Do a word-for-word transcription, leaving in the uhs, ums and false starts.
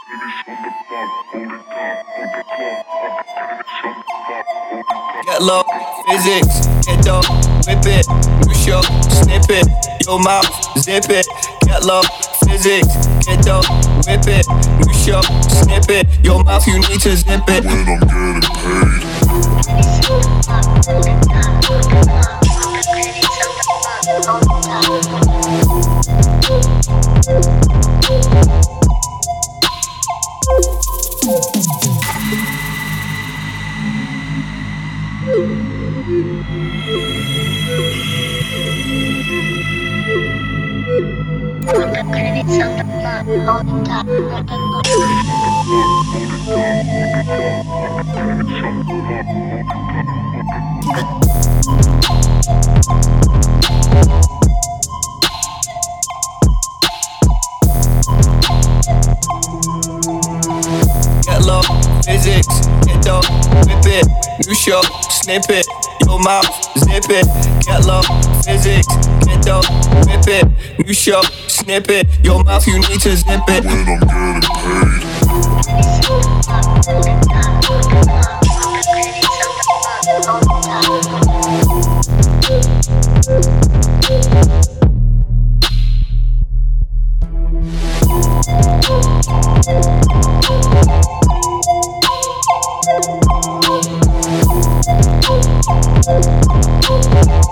Get low, physics, get dope, whip it, new show, snip it, your mouth, zip it. Get low, physics, get dope, whip it, new show, snip it, your mouth, you need to zip it. When I'm getting paid. Get low, physics, get dope, whip it, new show, snip it, your mouth, zip it. Get low, physics, get dope, whip it, new show, snip it, your mouth, you need to zip it. When I'm getting paid. We'll be right back.